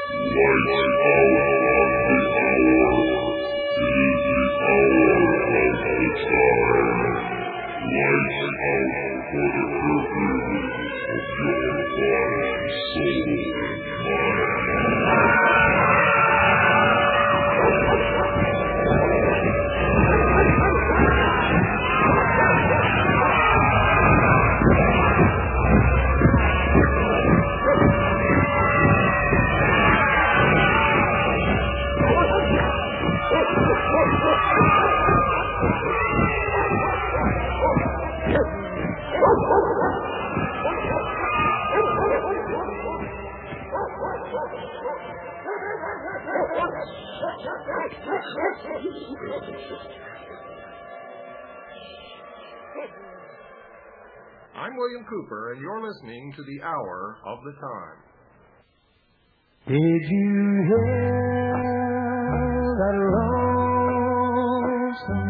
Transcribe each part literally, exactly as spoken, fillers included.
I'm William Cooper, and you're listening to The Hour of the Time. Did you hear that lonesome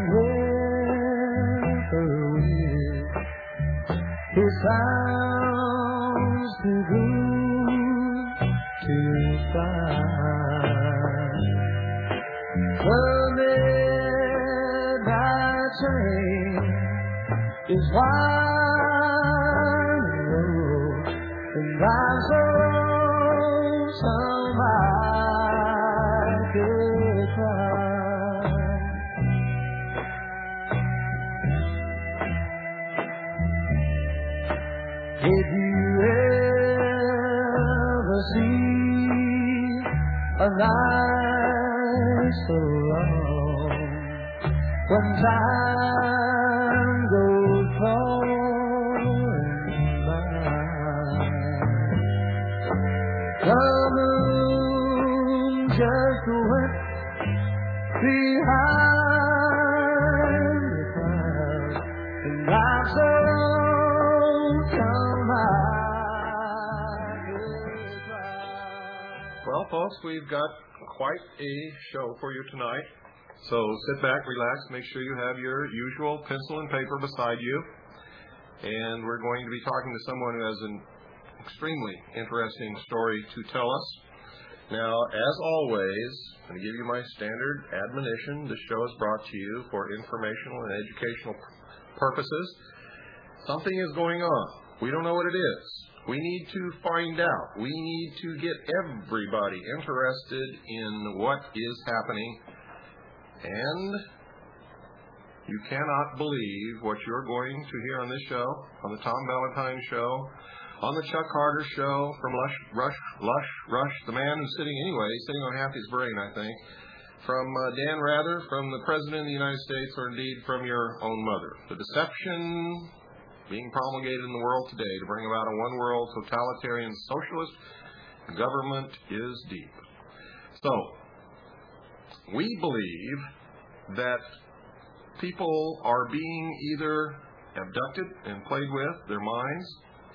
whippoorwill? It sounds too good to fly. The midnight train is wide road, and I'm so lonesome I could cry. Did you ever see a night so long when time goes falling by? The moon just went behind the clouds, and I'm so lonesome I could cry. Well, folks, we've got quite a show for you tonight. So sit back, relax, make sure you have your usual pencil and paper beside you. And we're going to be talking to someone who has an extremely interesting story to tell us. Now, as always, I'm going to give you my standard admonition. This show is brought to you for informational and educational purposes. Something is going on. We don't know what it is. We need to find out. We need to get everybody interested in what is happening. And you cannot believe what you're going to hear on this show, on the Tom Valentine Show, on the Chuck Carter Show, from Lush, Rush, Lush, Rush, the man who's sitting anyway, he's sitting on half his brain, I think, from uh, Dan Rather, from the President of the United States, or indeed from your own mother. The deception being promulgated in the world today to bring about a one-world totalitarian socialist government is deep. So, we believe that people are being either abducted and played with, their minds.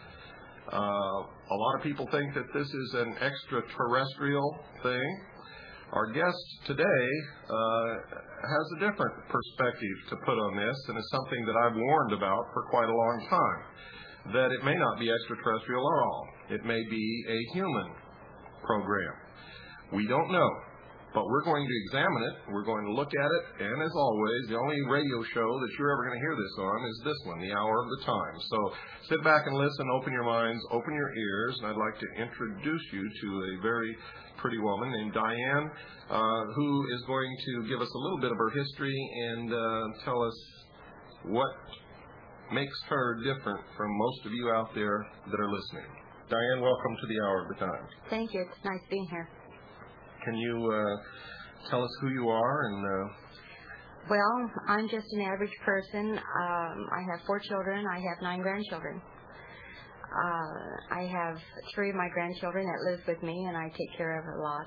Uh, a lot of people think that this is an extraterrestrial thing. Our guest today uh, has a different perspective to put on this, and it's something that I've warned about for quite a long time, that it may not be extraterrestrial at all. It may be a human program. We don't know. But we're going to examine it, we're going to look at it, and as always, the only radio show that you're ever going to hear this on is this one, The Hour of the Time. So sit back and listen, open your minds, open your ears, and I'd like to introduce you to a very pretty woman named Diane, uh, who is going to give us a little bit of her history and uh, tell us what makes her different from most of you out there that are listening. Diane, welcome to The Hour of the Time. Thank you. It's nice being here. Can you uh, tell us who you are? And uh... Well, I'm just an average person. Um, I have four children. I have nine grandchildren. Uh, I have three of my grandchildren that live with me, and I take care of a lot.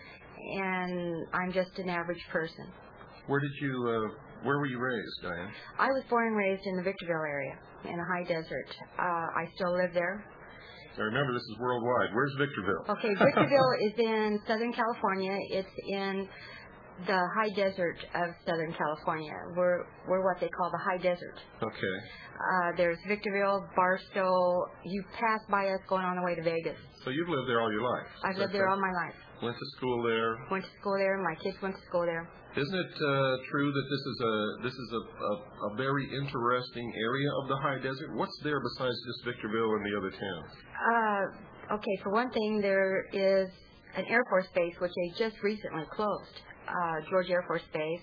And I'm just an average person. Where did you? Uh, where were you raised, Diane? I was born and raised in the Victorville area, in the high desert. Uh, I still live there. I remember this is worldwide. Where's Victorville? Okay, Victorville is in Southern California. It's in the high desert of Southern California. We're we're what they call the high desert. Okay. Uh, there's Victorville, Barstow. You pass by us going on the way to Vegas. So you've lived there all your life? I've lived there all my life. Went to school there? Went to school there. My kids went to school there. Isn't it uh, true that this is a this is a, a, a very interesting area of the high desert? What's there besides just Victorville and the other towns? Uh, okay, for one thing, there is an Air Force base which they just recently closed, uh, George Air Force Base,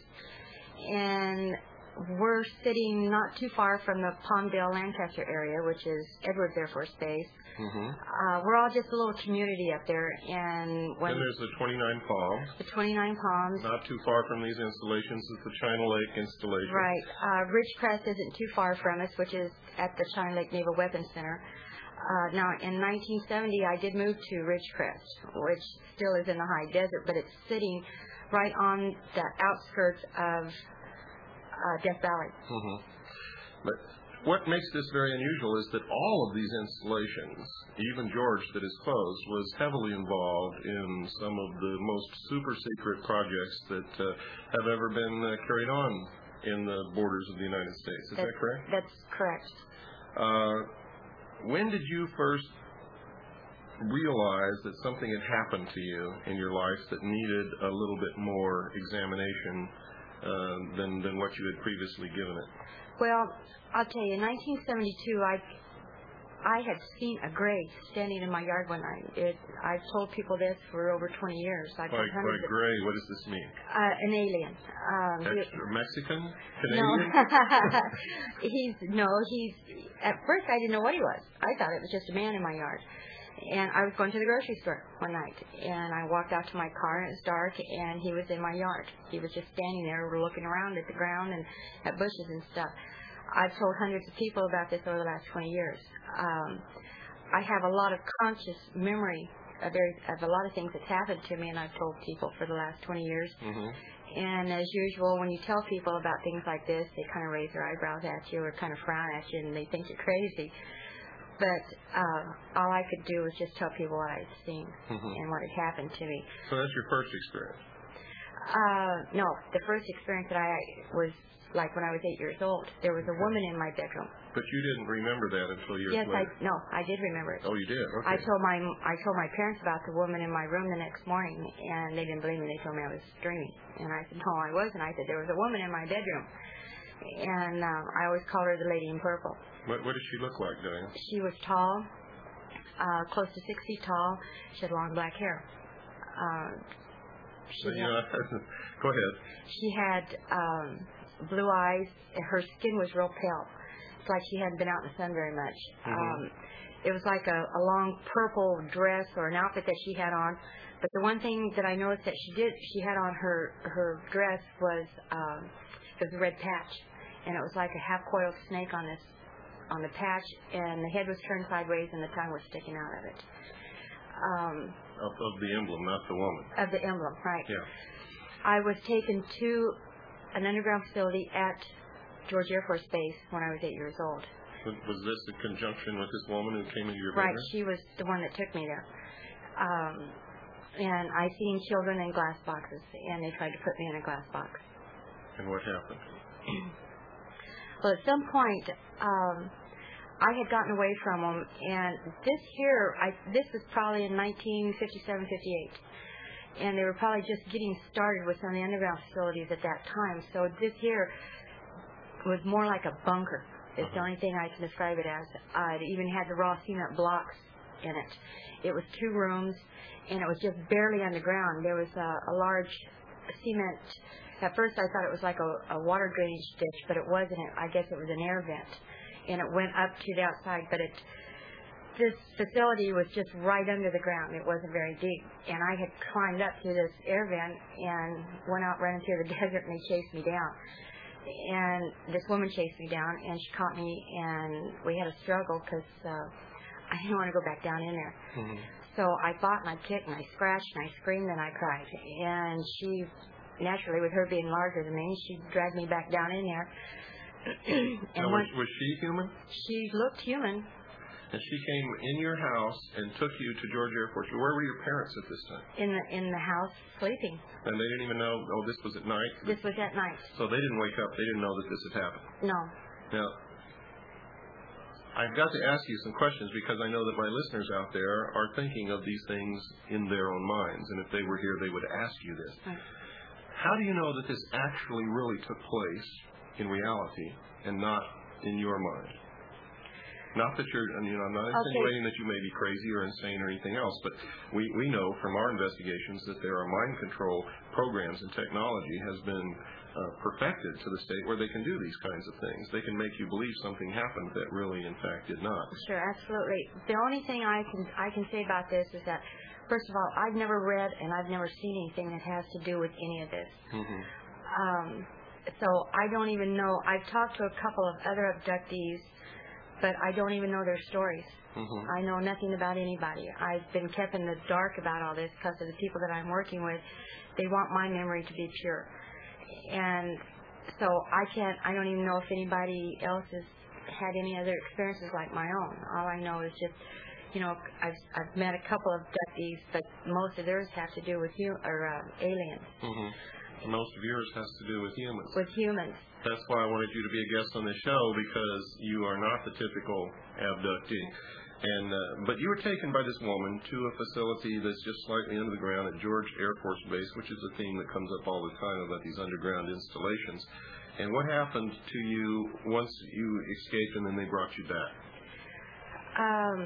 and we're sitting not too far from the Palmdale, Lancaster area, which is Edwards Air Force Base. Mm-hmm. Uh, we're all just a little community up there, and when and there's the twenty-nine Palms. The twenty-nine Palms. Not too far from these installations is the China Lake installation. Right. Uh, Ridgecrest isn't too far from us, which is at the China Lake Naval Weapons Center. Uh, now, in nineteen seventy, I did move to Ridgecrest, which still is in the high desert, but it's sitting right on the outskirts of uh, Death Valley. Mm-hmm. But what makes this very unusual is that all of these installations, even George that is closed, was heavily involved in some of the most super secret projects that uh, have ever been uh, carried on in the borders of the United States. Is that's, that correct? That's correct. Uh, when did you first realize that something had happened to you in your life that needed a little bit more examination uh, than, than what you had previously given it? Well, I'll tell you, in nineteen seventy-two, I I had seen a gray standing in my yard one night. It, I've told people this for over twenty years. I've By, by gray, what does this mean? Uh, an alien. Um, Extra Mexican? Canadian? No. he's, no, he's, at first I didn't know what he was. I thought it was just a man in my yard. And I was going to the grocery store one night, and I walked out to my car, and it was dark, and he was in my yard. He was just standing there looking around at the ground and at bushes and stuff. I've told hundreds of people about this over the last twenty years. Um, I have a lot of conscious memory of, very, of a lot of things that's happened to me, and I've told people for the last twenty years. Mm-hmm. And as usual, when you tell people about things like this, they kind of raise their eyebrows at you or kind of frown at you, and they think you're crazy. But uh, all I could do was just tell people what I'd seen mm-hmm. and what had happened to me. So that's your first experience? Uh, no, the first experience that I was like when I was eight years old. There was a woman in my bedroom. But you didn't remember that until years yes, later? Yes, I no, I did remember it. Oh, you did? Okay. I told my I told my parents about the woman in my room the next morning, and they didn't believe me. They told me I was dreaming, and I said no, I wasn't. I said there was a woman in my bedroom, and um, I always call her the Lady in Purple. What, what did she look like, Diane? She was tall, uh, close to six feet tall. She had long black hair. Uh, she so, had, you know, go ahead. She had um, blue eyes. Her skin was real pale. It's like she hadn't been out in the sun very much. Mm-hmm. Um, it was like a, a long purple dress or an outfit that she had on. But the one thing that I noticed that she did, she had on her her dress was um, it was a red patch, and it was like a half-coiled snake on this. on the patch, and the head was turned sideways and the tongue was sticking out of it. Um, of, of the emblem, not the woman. Of the emblem, right. Yeah. I was taken to an underground facility at George Air Force Base when I was eight years old. Was this in conjunction with this woman who came into your bedroom? Right, she was the one that took me there. Um, and I seen children in glass boxes, and they tried to put me in a glass box. And what happened? Well, at some point, um, I had gotten away from them, and this here, I, this was probably in nineteen fifty-seven, fifty-eight, and they were probably just getting started with some of the underground facilities at that time. So this here was more like a bunker. It's uh-huh. the only thing I can describe it as. Uh, it even had the raw cement blocks in it. It was two rooms, and it was just barely underground. There was a, a large cement. At first, I thought it was like a, a water drainage ditch, but it wasn't. I guess it was an air vent, and it went up to the outside. But it, this facility was just right under the ground. It wasn't very deep, and I had climbed up to this air vent and went out running through the desert, and they chased me down. And this woman chased me down, and she caught me, and we had a struggle because uh, I didn't want to go back down in there. Mm-hmm. So I fought, and I kicked, and I scratched, and I screamed, and I cried. And she... naturally, with her being larger than me, she dragged me back down in there. and now, was, was she human? She looked human. And she came in your house and took you to George Air Force. Where were your parents at this time? In the in the house sleeping. And they didn't even know, oh, this was at night? This was at night. So they didn't wake up. They didn't know that this had happened. No. Now, I've got to ask you some questions because I know that my listeners out there are thinking of these things in their own minds. And if they were here, they would ask you this. Right. How do you know that this actually really took place in reality and not in your mind? Not that you're, you know, I'm not insinuating okay. that you may be crazy or insane or anything else, but we, we know from our investigations that there are mind control programs and technology has been uh, perfected to the state where they can do these kinds of things. They can make you believe something happened that really, in fact, did not. Sure, absolutely. The only thing I can I can say about this is that, first of all, I've never read and I've never seen anything that has to do with any of this. Mm-hmm. Um, so I don't even know. I've talked to a couple of other abductees, but I don't even know their stories. Mm-hmm. I know nothing about anybody. I've been kept in the dark about all this because of the people that I'm working with. They want my memory to be pure. And so I can't, I don't even know if anybody else has had any other experiences like my own. All I know is just, you know, I've, I've met a couple of abductees, but most of theirs have to do with hu- or uh, aliens. Mm-hmm. Most of yours has to do with humans. With humans. That's why I wanted you to be a guest on this show, because you are not the typical abductee. And uh, but you were taken by this woman to a facility that's just slightly under the ground at George Air Force Base, which is a theme that comes up all the time about these underground installations. And what happened to you once you escaped and then they brought you back? Um.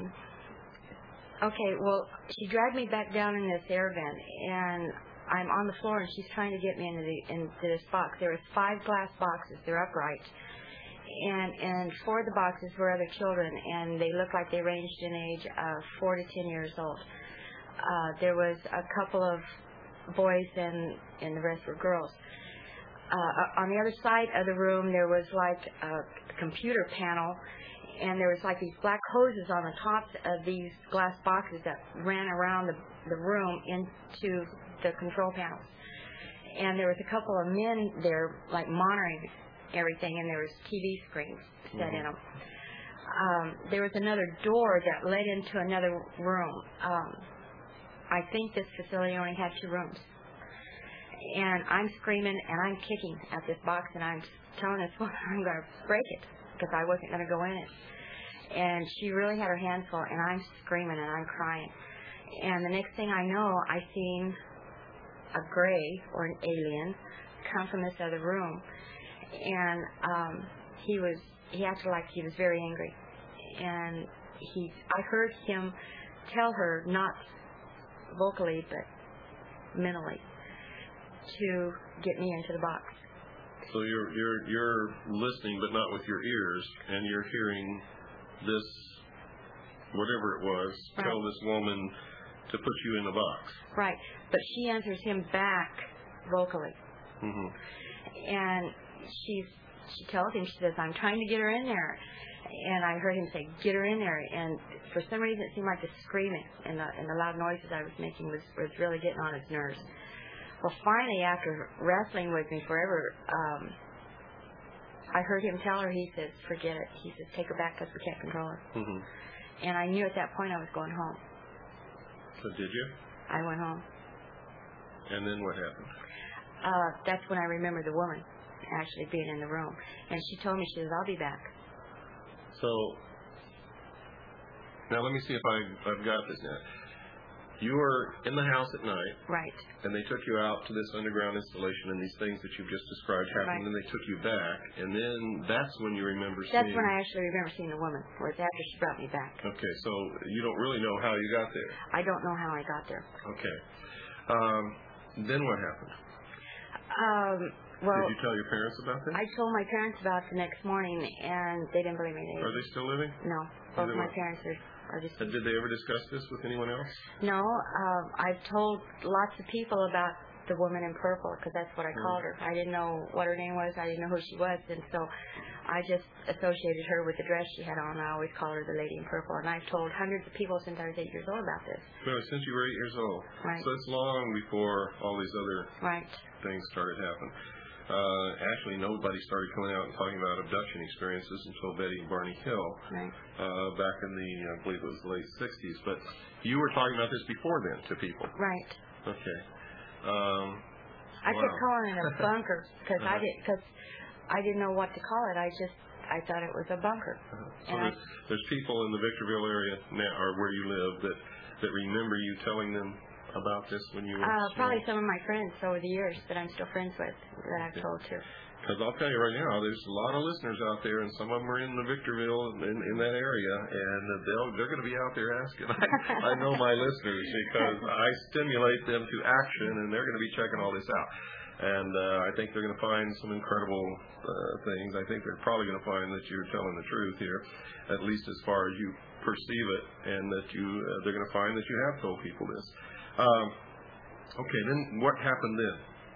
Okay, well, she dragged me back down in this air vent, and I'm on the floor, and she's trying to get me into, the, into this box. There was five glass boxes. They're upright. And, and four of the boxes were other children, and they looked like they ranged in age of four to ten years old. Uh, there was a couple of boys, and, and the rest were girls. Uh, on the other side of the room, there was like a computer panel, and there was like these black hoses on the tops of these glass boxes that ran around the, the room into the control panels. And there was a couple of men there, like monitoring everything, and there was T V screens set mm-hmm. in them. Um, there was another door that led into another room. Um, I think this facility only had two rooms. And I'm screaming and I'm kicking at this box, and I'm telling this woman I'm going to break it because I wasn't going to go in it. And she really had her hands full, and I'm screaming and I'm crying. And the next thing I know, I seen a gray or an alien come from this other room. And um, he was, he acted like he was very angry. And he, I heard him tell her, not vocally, but mentally, to get me into the box. So you're you're you're listening, but not with your ears, and you're hearing this, whatever it was, right. tell this woman to put you in the box. Right, but she answers him back vocally. Mm-hmm. And she's, she tells him, she says, I'm trying to get her in there. And I heard him say, get her in there. And for some reason, it seemed like the screaming and the, and the loud noises I was making was, was really getting on his nerves. Well, finally, after wrestling with me forever, um, I heard him tell her, he says, forget it. He says, take her back because we can't control her. Mm-hmm. And I knew at that point I was going home. So did you? I went home. And then what happened? Uh, that's when I remembered the woman actually being in the room. And she told me, she says, I'll be back. So, now let me see if I, I've got this now. You were in the house at night. Right. And they took you out to this underground installation, and these things that you've just described happened, Right. and they took you back. And then that's when you remember That's seeing... when I actually remember seeing the woman. Was after she brought me back. Okay, so you don't really know how you got there. I don't know how I got there. Okay. Um, then what happened? Um, well, Did you tell your parents about this? I told my parents about it the next morning, and they didn't believe me. They, Are they still living? No. Both Either my one. parents are, are just... And did they ever discuss this with anyone else? No. Um, I've told lots of people about the woman in purple, because that's what I Hmm. called her. I didn't know what her name was. I didn't know who she was, and so I just associated her with the dress she had on. I always call her the lady in purple, and I've told hundreds of people since I was eight years old about this. No, since you were eight years old. Right. So it's long before all these other Right. things started happening. Uh, actually, nobody started coming out and talking about abduction experiences until Betty and Barney Hill, Right. uh, back in the, I believe it was the late sixties. But you were talking about this before then to people. Right. Okay. Um, I wow. kept calling it a bunker because I Uh-huh. did because I didn't know what to call it. I just I thought it was a bunker. Uh-huh. So And I- there's, there's people in the Victorville area now, or where you live, that that remember you telling them about this when you were Uh, small? probably some of my friends over the years that I'm still friends with that I've Okay. told to. Because I'll tell you right now, there's a lot of listeners out there, and some of them are in the Victorville, in, in that area, and they'll, they're going to be out there asking. I, I know my listeners because I stimulate them to action, and they're going to be checking all this out. And uh, I think they're going to find some incredible uh, things. I think they're probably going to find that you're telling the truth here, at least as far as you perceive it, and that you uh, they're going to find that you have told people this. Um, okay, then what happened then?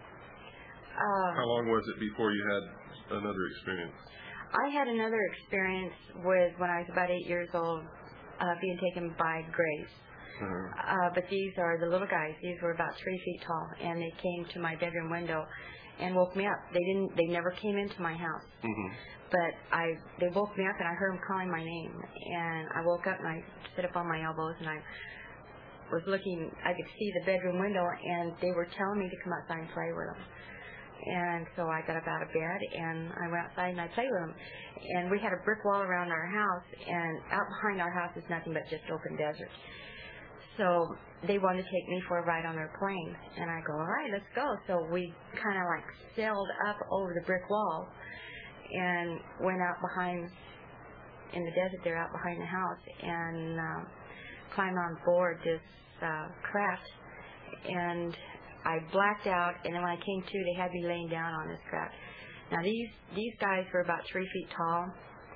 Uh, How long was it before you had another experience? I had another experience with when I was about eight years old, uh, being taken by Grace. Uh-huh. Uh, but these are the little guys. These were about three feet tall, and they came to my bedroom window and woke me up. They didn't. They never came into my house, Mm-hmm. but I. They woke me up, and I heard them calling my name. And I woke up, and I sit up on my elbows, and I was looking. I could see the bedroom window, and they were telling me to come outside and play with them. And so I got up out of bed, and I went outside, and I played with them. And we had a brick wall around our house, and out behind our house is nothing but just open desert. So they wanted to take me for a ride on their plane. And I go, all right, let's go. So we kind of like sailed up over the brick wall and went out behind, in the desert there, out behind the house, and uh, climbed on board this uh, craft. And I blacked out, and then when I came to, they had me laying down on this craft. Now, these, these guys were about three feet tall.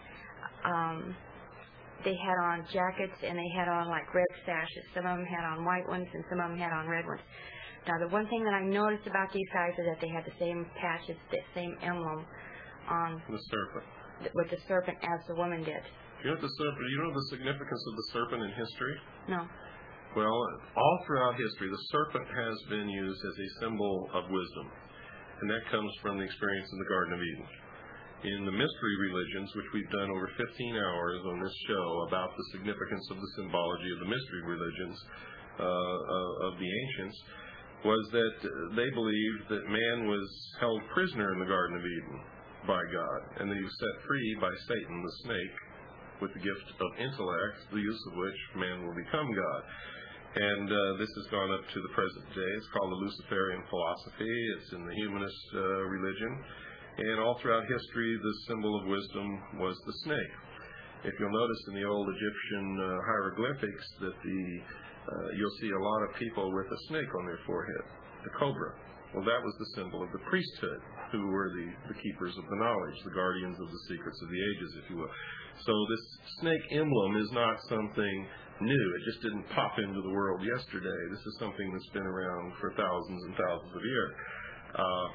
Um, they had on jackets, and they had on, like, red sashes. Some of them had on white ones, and some of them had on red ones. Now, the one thing that I noticed about these guys is that they had the same patches, the same emblem on The serpent. with the serpent as the woman did. You know the serpent. You know the significance of the serpent in history? No. Well, all throughout history, the serpent has been used as a symbol of wisdom, and that comes from the experience in the Garden of Eden. In the mystery religions, which we've done over fifteen hours on this show about the significance of the symbology of the mystery religions uh, of the ancients, was that they believed that man was held prisoner in the Garden of Eden by God, and that he was set free by Satan, the snake, with the gift of intellect, the use of which man will become God. And uh, this has gone up to the present day. It's called the Luciferian philosophy. It's in the humanist uh, religion. And all throughout history, the symbol of wisdom was the snake. If you'll notice in the old Egyptian uh, hieroglyphics that the uh, you'll see a lot of people with a snake on their forehead, the cobra. Well, that was the symbol of the priesthood, who were the, the keepers of the knowledge, the guardians of the secrets of the ages, if you will. So this snake emblem is not something new. It just didn't pop into the world yesterday. This is something that's been around for thousands and thousands of years. Uh,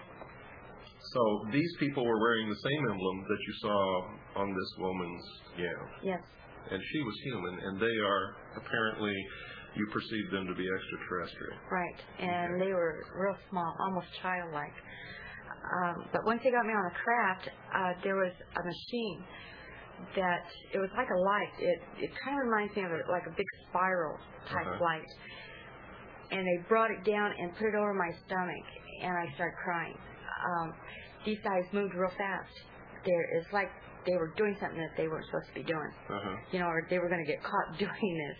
so these people were wearing the same emblem that you saw on this woman's gown. Yes. And she was human, and they are apparently, you perceive them to be extraterrestrial. Right. And Okay. they were real small, almost childlike. Um, but once they got me on the craft, uh, there was a machine that, it was like a light. It it kind of reminds me of a, like a big spiral type Uh-huh. light. And they brought it down and put it over my stomach, and I started crying. Um, these guys moved real fast. There, it's like they were doing something that they weren't supposed to be doing. Uh-huh. You know, or they were going to get caught doing this.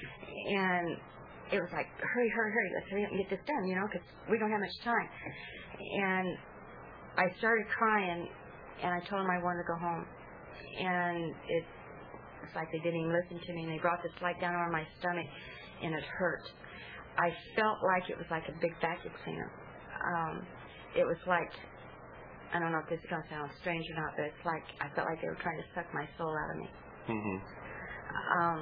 And it was like, hurry, hurry, hurry, let's hurry up and get this done, you know, because we don't have much time. And I started crying, and I told them I wanted to go home. And it, it's like they didn't even listen to me, and they brought this light down over my stomach, and it hurt. I felt like it was like a big vacuum cleaner. Um, it was like, I don't know if this is going to sound strange or not, but it's like I felt like they were trying to suck my soul out of me. Mm-hmm. Um,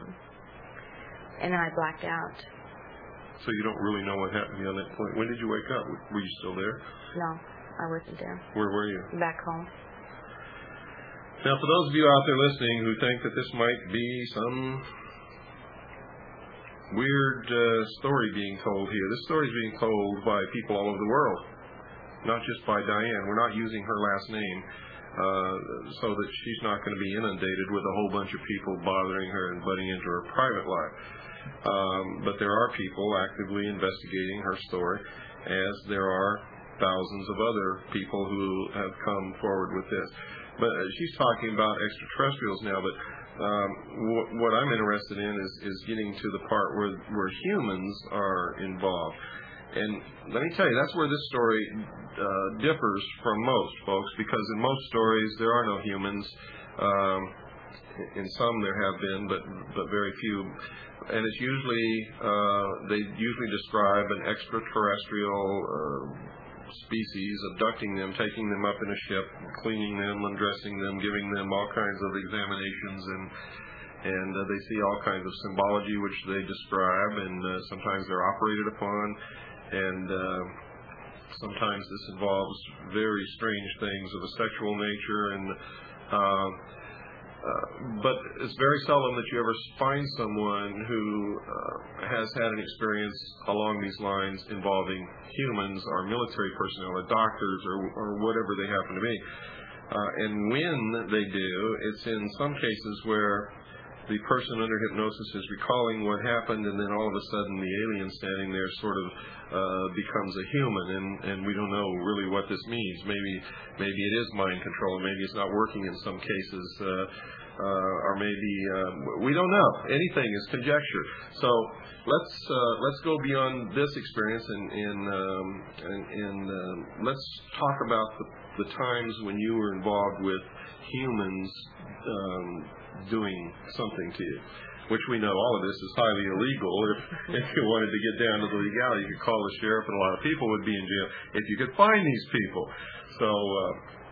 and then I blacked out. So you don't really know what happened to you on that point. When did you wake up? Were you still there? No, I wasn't there. Where were you? Back home. Now, for those of you out there listening who think that this might be some weird uh, story being told here, this story is being told by people all over the world. not just by Diane. We're not using her last name uh, so that she's not going to be inundated with a whole bunch of people bothering her and butting into her private life. Um, but there are people actively investigating her story, as there are thousands of other people who have come forward with this. But uh, she's talking about extraterrestrials now, but um, w- what I'm interested in is, is getting to the part where, where humans are involved. And let me tell you, that's where this story uh, differs from most, folks, because in most stories there are no humans. Um, in some there have been, but but very few. And it's usually, uh, they usually describe an extraterrestrial uh, species abducting them, taking them up in a ship, cleaning them, undressing them, giving them all kinds of examinations, and and uh, they see all kinds of symbology which they describe, and uh, sometimes they're operated upon, and uh, sometimes this involves very strange things of a sexual nature, and uh, uh, but it's very seldom that you ever find someone who uh, has had an experience along these lines involving humans or military personnel or doctors or, or whatever they happen to be. Uh, and when they do, it's in some cases where the person under hypnosis is recalling what happened, and then all of a sudden the alien standing there sort of uh, becomes a human, and, and we don't know really what this means. Maybe maybe it is mind control, maybe it's not working in some cases, uh, uh, or maybe uh, we don't know. Anything is conjecture. So let's uh, let's go beyond this experience, and, and, um, and, and uh, let's talk about the, the times when you were involved with humans um, doing something to you, which we know all of this is highly illegal. If, if you wanted to get down to the legality, you could call the sheriff, and a lot of people would be in jail if you could find these people. So uh,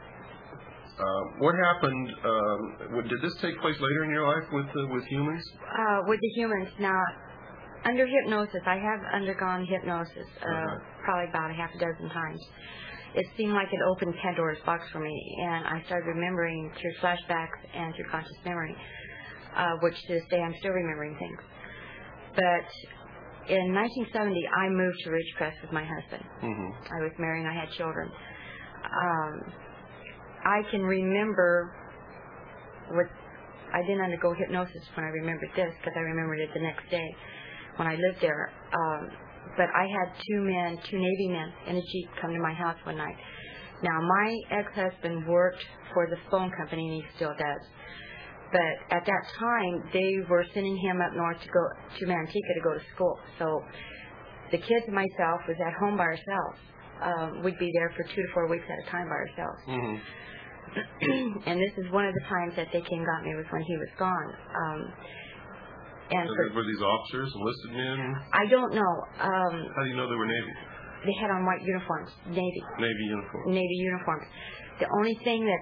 uh, what happened, um, did this take place later in your life with uh, with humans? Uh, with the humans, now, under hypnosis, I have undergone hypnosis uh, uh-huh. probably about a half a dozen times. It seemed like it opened Pandora's box for me, and I started remembering through flashbacks and through conscious memory, uh, which to this day I'm still remembering things. But in nineteen seventy, I moved to Ridgecrest with my husband. Mm-hmm. I was married and I had children. Um, I can remember what I didn't undergo hypnosis when I remembered this, because I remembered it the next day when I lived there. Um, But I had two men, two Navy men in a Jeep come to my house one night. Now, my ex-husband worked for the phone company, and he still does. But at that time, they were sending him up north to go to Manteca to go to school. So the kids and myself was at home by ourselves. Um, we'd be there for two to four weeks at a time by ourselves. Mm-hmm. And this is one of the times that they came and got me, was when he was gone. Um, And so for, were these officers, enlisted men? I don't know. Um, How do you know they were Navy? They had on white uniforms, Navy. Navy uniforms. Navy uniforms. The only thing that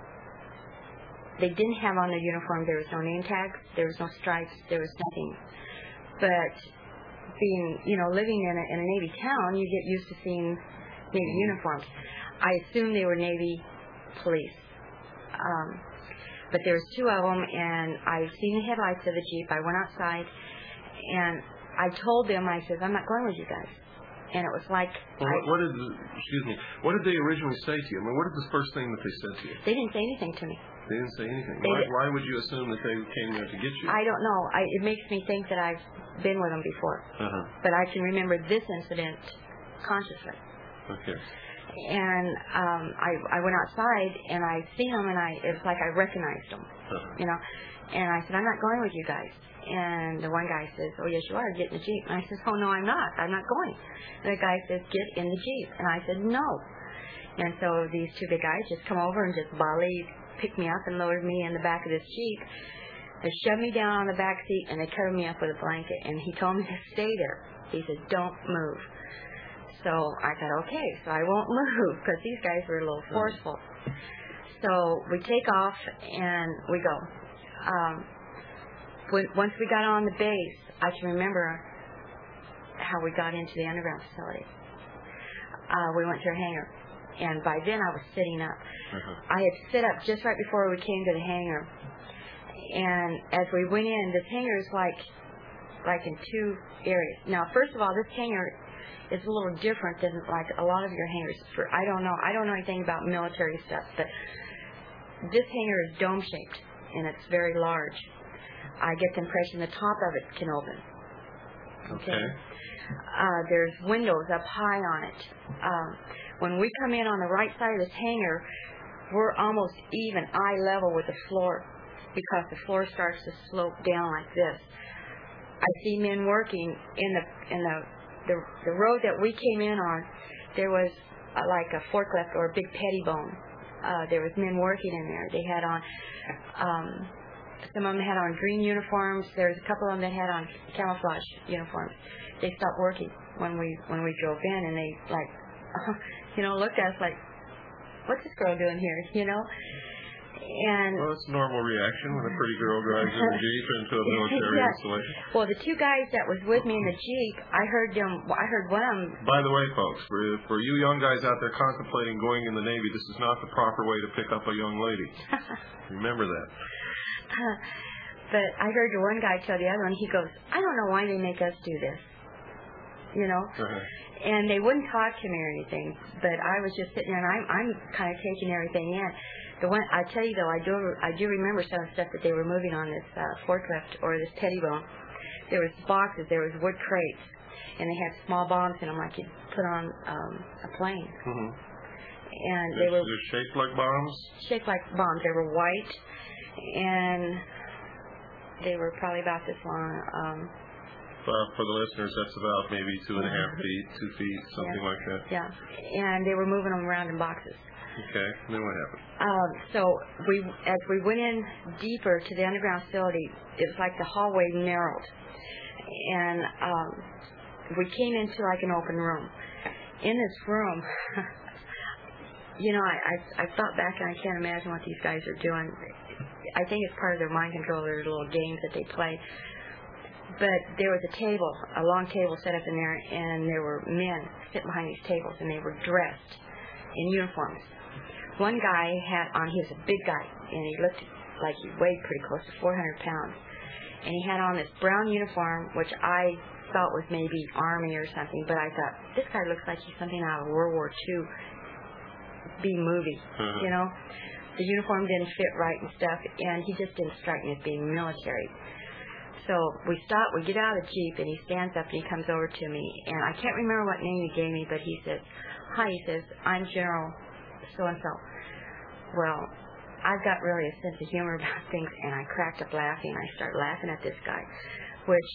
they didn't have on their uniform, there was no name tags, there was no stripes, there was nothing. But being, you know, living in a, in a Navy town, you get used to seeing Navy uniforms. I assume they were Navy police. Um, But there was two of them, and I've seen the headlights of the Jeep. I went outside, and I told them, I said, I'm not going with you guys. And it was like... Well, I, what, what did, the, excuse me, what did they originally say to you? I mean, what is the first thing that they said to you? They didn't say anything to me. They didn't say anything. They Why, did. why would you assume that they came there to get you? I don't know. I, it makes me think that I've been with them before. Uh-huh. But I can remember this incident consciously. Okay. And um, I, I went outside, and I seen them, and I it was like I recognized them, Uh-huh. you know. And I said, I'm not going with you guys. And the one guy says, oh, yes, you are. Get in the Jeep. And I said, oh, no, I'm not. I'm not going. And the guy says, get in the Jeep. And I said, no. And so these two big guys just come over and just volley, pick me up and lowered me in the back of this Jeep. They shoved me down on the back seat, and they covered me up with a blanket. And he told me to stay there. He said, don't move. So I said, okay, so I won't move, because these guys were a little forceful. So we take off, and we go. Um, when, once we got on the base, I can remember how we got into the underground facility. Uh, we went to a hangar, and by then I was sitting up. Uh-huh. I had sit up just right before we came to the hangar. And as we went in, this hangar is like, like in two areas. Now, first of all, this hangar is a little different than like a lot of your hangars. For I don't know, I don't know anything about military stuff, but this hangar is dome shaped and it's very large. I get the impression the top of it can open. Okay. Okay. Uh, there's windows up high on it. Um, when we come in on the right side of this hangar, we're almost even eye level with the floor because the floor starts to slope down like this. I see men working in the in the the, the road that we came in on. There was uh, like a forklift or a big pettibone. Uh, there was men working in there. They had on. Um, Some of them had on green uniforms. There's a couple of them that had on camouflage uniforms. They stopped working when we when we drove in, and they like, you know, looked at us like, "What's this girl doing here?" You know. And well, it's a normal reaction when a pretty girl drives in a Jeep into a military yes. installation. Well, the two guys that was with me in the Jeep, I heard them. I heard one of them. By the way, folks, for, for you young guys out there contemplating going in the Navy, this is not the proper way to pick up a young lady. Remember that. But I heard the one guy tell the other one, he goes, "I don't know why they make us do this," you know. Uh-huh. And they wouldn't talk to me or anything, but I was just sitting there, and I'm, I'm kind of taking everything in. The one I tell you though, I do I do remember some of the stuff that they were moving on this uh, forklift or this pettibone. There was boxes, there was wood crates, and they had small bombs in them like you'd put on um, a plane. Mm-hmm. And They're, they were they're shaped like bombs? Shaped like bombs. They were white, and they were probably about this long. Um, Uh, for the listeners, that's about maybe two and a half feet, two feet, something yeah. like that. Yeah, and they were moving them around in boxes. Okay, and then what happened? Um, so we, as we went in deeper to the underground facility, it was like the hallway narrowed, and um, we came into like an open room. In this room, you know, I, I I thought back and I can't imagine what these guys are doing. I think it's part of their mind control, their little games that they play. But there was a table, a long table set up in there, and there were men sitting behind these tables, and they were dressed in uniforms. One guy had on, he was a big guy, and he looked like he weighed pretty close to four hundred pounds. And he had on this brown uniform, which I thought was maybe Army or something, but I thought, this guy looks like he's something out of a World War Two B movie, Uh-huh. you know? The uniform didn't fit right and stuff, and he just didn't strike me as being military. So we stop, we get out of the Jeep, and he stands up and he comes over to me, and I can't remember what name he gave me, but he says, "Hi," he says, "I'm General so-and-so." Well, I've got really a sense of humor about things, and I cracked up laughing. I started laughing at this guy, which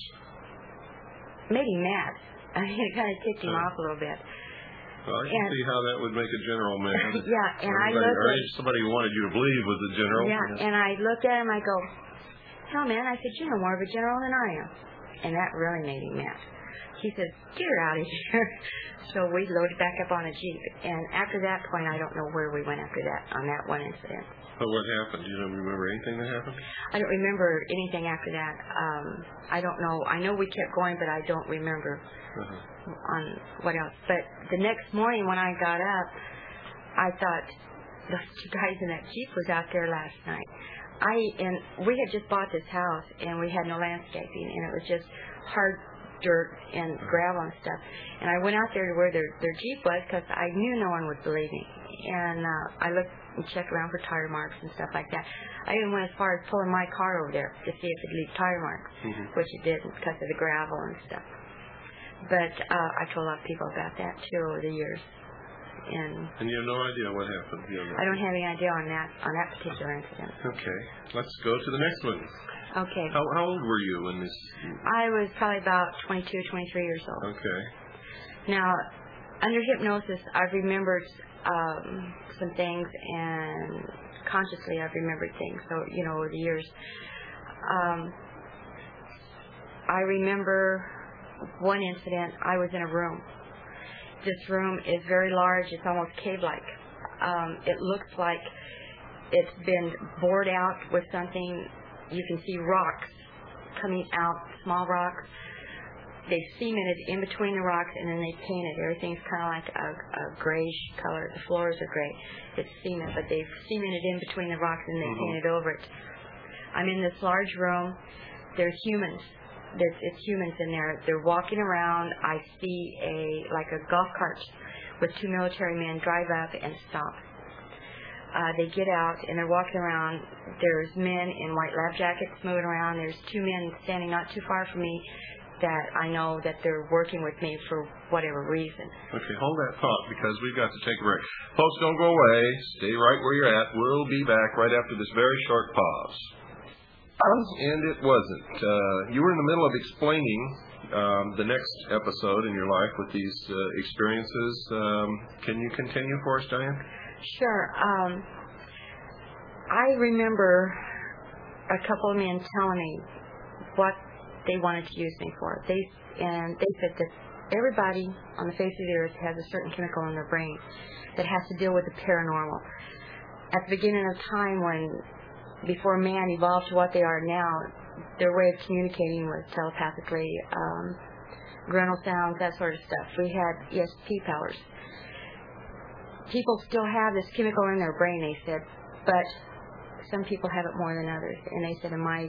made him mad. I mean, it kind of ticked him off a little bit. Well, I can And- see how that would make a general mad. Yeah, and I Everybody- looked or at- somebody who wanted you to believe was a general. Yeah, and I looked at him, I go, "Hell, man," I said, "you know more of a general than I am." And that really made him mad. He says, "Get her out of here." So we loaded back up on a Jeep. And after that point, I don't know where we went after that, on that one incident. But what happened? Do you don't remember anything that happened? I don't remember anything after that. Um, I don't know. I know we kept going, but I don't remember Uh-huh. on what else. But the next morning when I got up, I thought, those two guys in that Jeep was out there last night. I and we had just bought this house, and we had no landscaping, and it was just hard dirt and gravel and stuff. And I went out there to where their their Jeep was because I knew no one would believe me. And uh, I looked and checked around for tire marks and stuff like that. I even went as far as pulling my car over there to see if it'd leave tire marks, Mhm. which it didn't because of the gravel and stuff. But uh, I told a lot of people about that too over the years. And And you have no idea what happened? You have no I don't have any idea on that on that particular incident. Okay. Let's go to the next one. Okay. How, how old were you when this... I was probably about twenty-two, twenty-three years old. Okay. Now, under hypnosis, I've remembered um, some things, and consciously I've remembered things. So, you know, over the years. Um, I remember one incident. I was in a room. This room is very large. It's almost cave-like. Um, it looks like it's been bored out with something. You can see rocks coming out, small rocks. They've cemented in between the rocks, and then they painted. Everything's kind of like a, a grayish color. The floors are gray. It's cement, but they've cemented in between the rocks, and they Mhm. painted over it. I'm in this large room. There's humans there's it's humans in there. They're walking around. I see a like a golf cart with two military men drive up and stop. Uh, they get out and they're walking around. There's men in white lab jackets moving around. There's two men standing not too far from me that I know that they're working with me for whatever reason. Okay, hold that thought because we've got to take a break. Folks, don't go away. Stay right where you're at. We'll be back right after this very short pause. And it wasn't. Uh, you were in the middle of explaining um, the next episode in your life with these uh, experiences. Um, can you continue for us, Diane? Sure. Um, I remember a couple of men telling me what they wanted to use me for. They and they said that everybody on the face of the earth has a certain chemical in their brain that has to deal with the paranormal. At the beginning of time, when before man evolved to what they are now, their way of communicating was telepathically, um, gronal sounds, that sort of stuff. We had E S P powers. People still have this chemical in their brain, they said, but some people have it more than others. And they said in my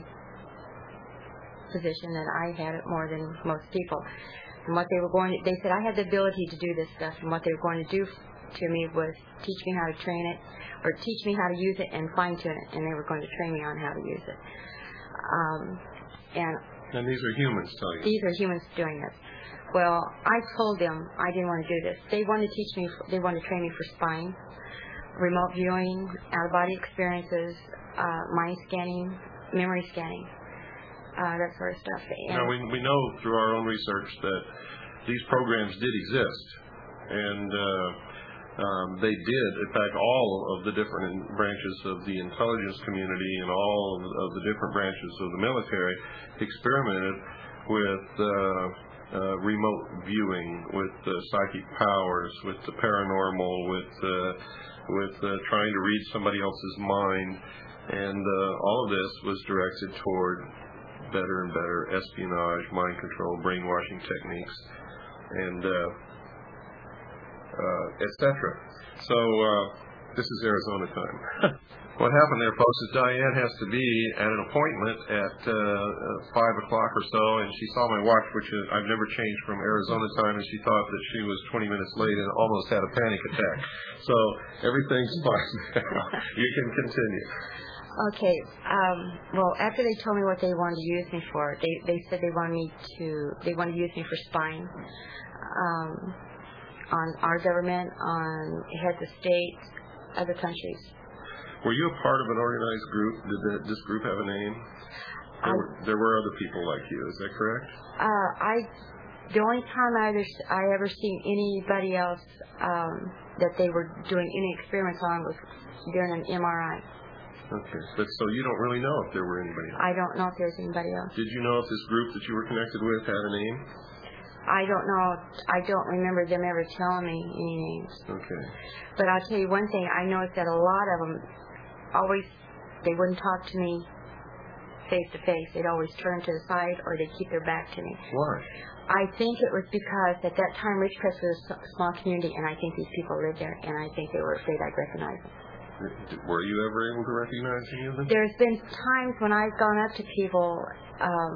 position that I had it more than most people. And what they were going to, they said I had the ability to do this stuff, and what they were going to do to me was teach me how to train it, or teach me how to use it and fine-tune it, and they were going to train me on how to use it. Um, and, and these are humans telling you? These are humans doing this. Well, I told them I didn't want to do this. They wanted to teach me, they wanted to train me for spying, remote viewing, out-of-body experiences, uh, mind scanning, memory scanning, uh, that sort of stuff. And now, we, we know through our own research that these programs did exist, and uh, um, they did, in fact, all of the different branches of the intelligence community and all of, of the different branches of the military experimented with uh, Uh, remote viewing, with uh, psychic powers, with the paranormal, with uh, with uh, trying to read somebody else's mind, and uh, all of this was directed toward better and better espionage, mind control, brainwashing techniques, and uh, uh, et cetera. So uh, this is Arizona time. What happened there, folks, is Diane has to be at an appointment at uh, five o'clock or so, and she saw my watch, which is, I've never changed from Arizona time, and she thought that she was twenty minutes late and almost had a panic attack. So everything's fine now. You can continue. Okay. Um, well, after they told me what they wanted to use me for, they they said they wanted me to they wanted to use me for spying um, on our government, on heads of states, other countries. Were you a part of an organized group? Did the, this group have a name? There, I, were, there were other people like you. Is that correct? Uh, I the only time I ever I ever seen anybody else um, that they were doing any experiments on was during an M R I. Okay, but so you don't really know if there were anybody else. I don't know if there's anybody else. Did you know if this group that you were connected with had a name? I don't know. I don't remember them ever telling me any names. Okay. But I'll tell you one thing. I noticed that a lot of them always, they wouldn't talk to me face to face. They'd always turn to the side or they'd keep their back to me. Why? I think it was because at that time Ridgecrest was a small community, and I think these people lived there, and I think they were afraid I'd recognize them. Were you ever able to recognize any of them? There's been times when I've gone up to people, um,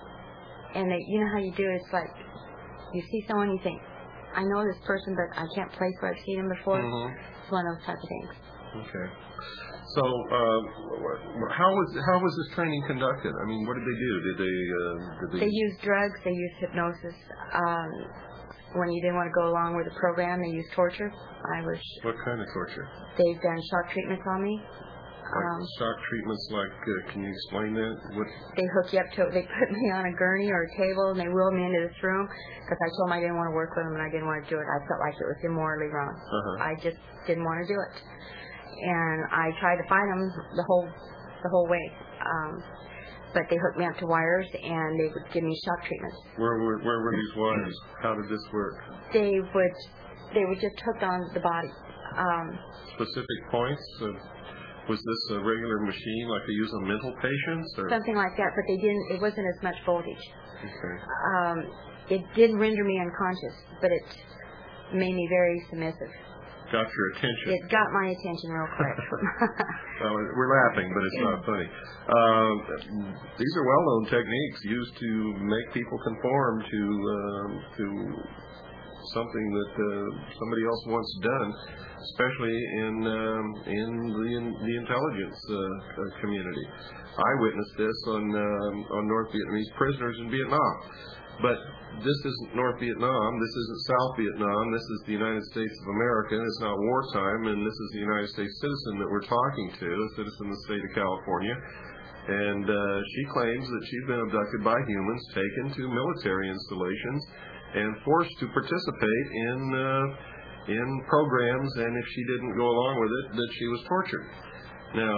and they, you know how you do it, it's like you see someone, you think, I know this person, but I can't place where I've seen them before. Mm-hmm. It's one of those types of things. Okay. So, uh, how was how was this training conducted? I mean, what did they do? Did they uh, did they? They used drugs. They used hypnosis. Um, when you didn't want to go along with the program, they used torture. I was. What kind of torture? They've done shock treatments on me. Like Um, shock treatments, like, uh, can you explain that? What? they hook you up to it. They put me on a gurney or a table, and they wheeled me into this room because I told them I didn't want to work with them and I didn't want to do it. I felt like it was immorally wrong. Uh-huh. I just didn't want to do it. And I tried to find them the whole the whole way. Um, but they hooked me up to wires, and they would give me shock treatments. Where were where were these wires? How did this work? They would they would just hook on the body. Um, Specific points? Of, was this a regular machine like they use on mental patients? Or? something like that, but they didn't. It wasn't as much voltage. Okay. Um, it did render me unconscious, but it made me very submissive. got your attention. It got my attention real quick. Well, we're laughing, but it's not funny. Uh, these are well-known techniques used to make people conform to um, to something that uh, somebody else wants done, especially in um, in the in the intelligence uh, uh, community. I witnessed this on um, on North Vietnamese prisoners in Vietnam. But this isn't North Vietnam, this isn't South Vietnam, this is the United States of America, and it's not wartime, and this is the United States citizen that we're talking to, a citizen of the state of California. And uh, she claims that she's been abducted by humans, taken to military installations, and forced to participate in uh, in programs, and if she didn't go along with it, that she was tortured. Now,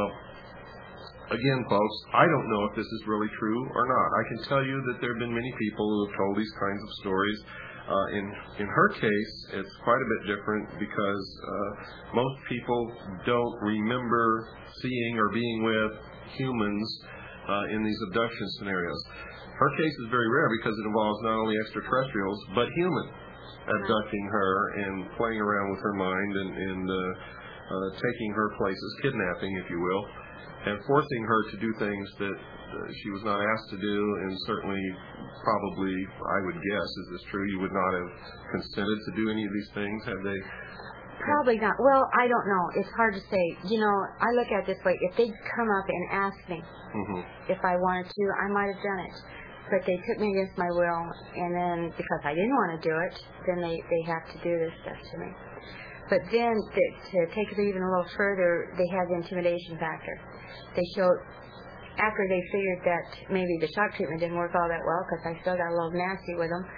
again, folks, I don't know if this is really true or not. I can tell you that there have been many people who have told these kinds of stories. Uh, in in her case, it's quite a bit different because uh, most people don't remember seeing or being with humans uh, in these abduction scenarios. Her case is very rare because it involves not only extraterrestrials, but humans abducting her and playing around with her mind and, and uh, uh, taking her places, kidnapping, if you will, and forcing her to do things that uh, she was not asked to do, and certainly, probably, I would guess, is this true, you would not have consented to do any of these things, have they? Probably not. Well, I don't know. It's hard to say. You know, I look at it this way. If they'd come up and asked me Mm-hmm. if I wanted to, I might have done it. But they took me against my will, and then because I didn't want to do it, then they, they have to do this stuff to me. But then, to, to take it even a little further, they had the intimidation factor. They showed, after they figured that maybe the shock treatment didn't work all that well, because I still got a little nasty with them,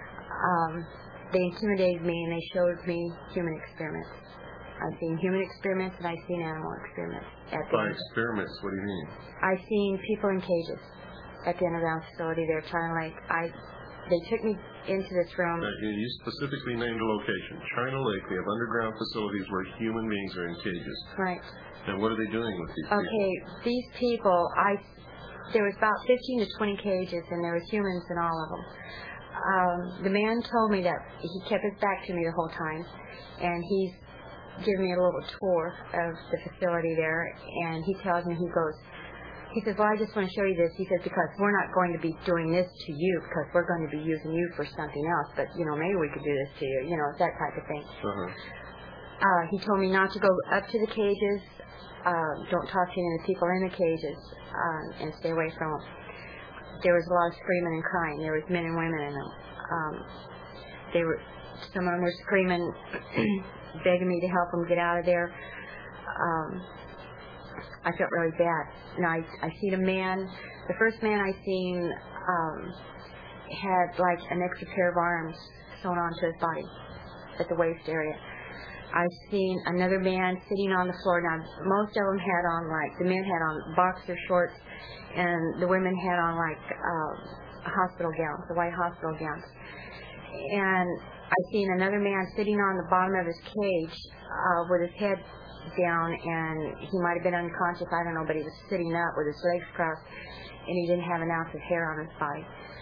um, they intimidated me and they showed me human experiments. I've seen human experiments and I've seen animal experiments. At the By end. experiments, what do you mean? I've seen people in cages at the underground facility there, China Lake. I, they took me into this room. Now, you you specifically named a location, China Lake. We have underground facilities where human beings are in cages. Right. And what are they doing with these people? Okay, these people, I, there was about fifteen to twenty cages, and there was humans in all of them. Um, the man told me that he kept his back to me the whole time, and he's given me a little tour of the facility there, and he tells me, he goes, he says, well, I just want to show you this. He says, because we're not going to be doing this to you, because we're going to be using you for something else, but, you know, maybe we could do this to you, you know, that type of thing. Uh-huh. Uh, he told me not to go up to the cages, uh, don't talk to any of the people in the cages, uh, and stay away from them. There was a lot of screaming and crying. There was men and women in them. Um, they were, some of them were screaming, begging me to help them get out of there. Um, I felt really bad. Now, I, I seen a man, the first man I seen um, had like an extra pair of arms sewn onto his body at the waist area. I've seen another man sitting on the floor. Now, most of them had on, like, the men had on boxer shorts, and the women had on, like, uh, hospital gowns, the white hospital gowns. And I've seen another man sitting on the bottom of his cage uh, with his head down, and he might have been unconscious, I don't know, but he was sitting up with his legs crossed, and he didn't have an ounce of hair on his body.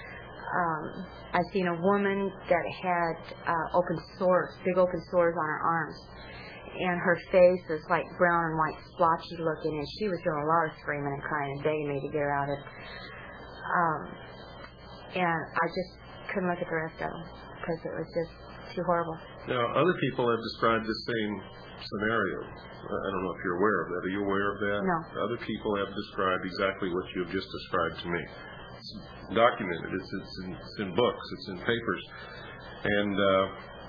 Um, I've seen a woman that had uh, open sores, big open sores on her arms, and her face was like brown and white, splotchy looking, and she was doing a lot of screaming and crying and begging me to get her out of it. Um, and I just couldn't look at the rest of them because it was just too horrible. Now, other people have described the same scenario. I don't know if you're aware of that. Are you aware of that? No. Other people have described exactly what you have just described to me. It's documented. It's, it's, in, it's in books. It's in papers. And uh,